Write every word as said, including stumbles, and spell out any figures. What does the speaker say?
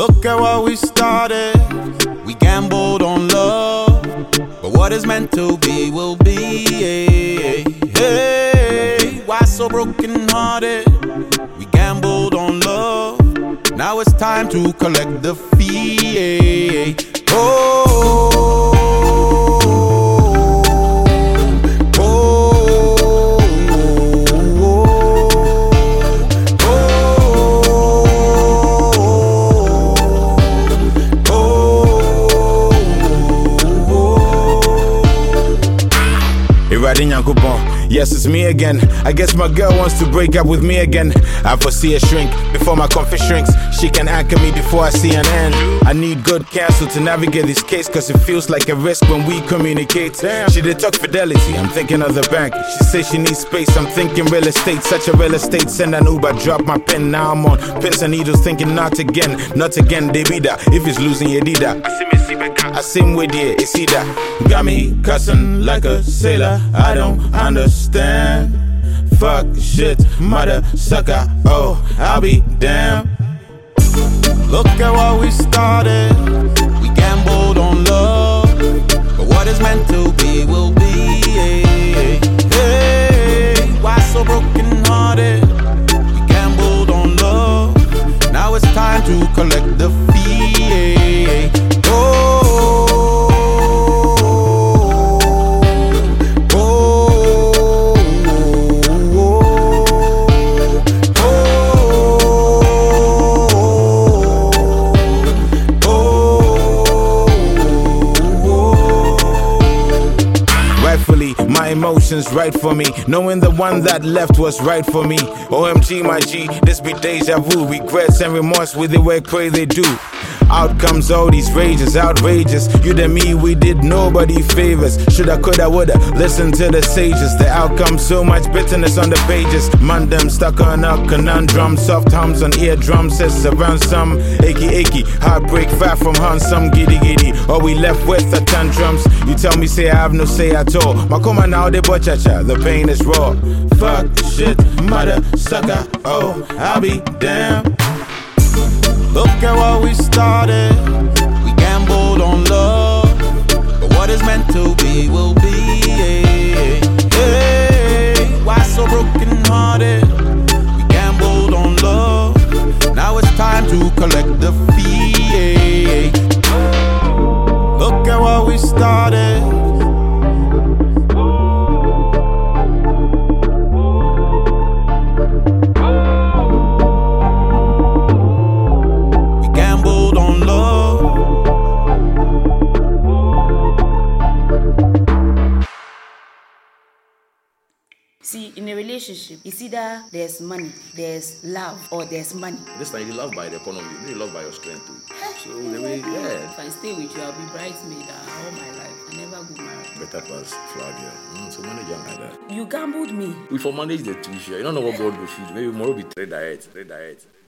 Look at what we started. We gambled on love, but what is meant to be will be. Hey, hey, why so broken hearted? We gambled on love. Now it's time to collect the fee. Oh. Yes, it's me again. I guess my girl wants to break up with me again. I foresee a shrink before my comfy shrinks. She can anchor me before I see an end. I need good counsel to navigate this case, cause it feels like a risk when we communicate. Damn. She did talk fidelity, I'm thinking of the bank. She says she needs space, I'm thinking real estate. Such a real estate, send an Uber, drop my pen. Now I'm on pins and needles, thinking not again, not again, they be that. If it's losing, you did that. I sing with you, it's either. Got me cussing like a sailor, I don't understand. Fuck shit, mother sucker, oh, I'll be damned. Look at what we started. We gambled on love, but what is meant to be will be. Hey, hey, why so broken hearted? We gambled on love. Now it's time to collect the fee. Oh. My emotions right for me, knowing the one that left was right for me. O M G my G, this be deja vu. Regrets and remorse with the way crazy they do. Out comes all these rages, outrageous. You and me, we did nobody favors. Shoulda, coulda, woulda, listen to the sages. The outcome, so much bitterness on the pages. Man, them stuck on a conundrum. Soft hums on eardrums, says around some achy, achy. Heartbreak far from handsome, giddy, giddy. All we left with are tantrums. You tell me, say I have no say at all. Makoma now, they cha-cha, the pain is raw. Fuck shit, mother sucker, oh, I'll be damned. Look at what we started. We gambled on love, but what is meant to be will be. Hey, hey, why so broken hearted? We gambled on love. Now it's time to collect the fee. Look at what we started. See, in a relationship, it's either there's money, there's love, or there's money. This time you love by the economy, you love by your strength too. So the way, yeah. If I stay with you, I'll be bridesmaid uh, all my life. I never go married. Better pass Flavia. Mm, so manage young like that. You gambled me. We for manage the tuition. You don't know what God will feed. Maybe tomorrow be trade diet, trade diet.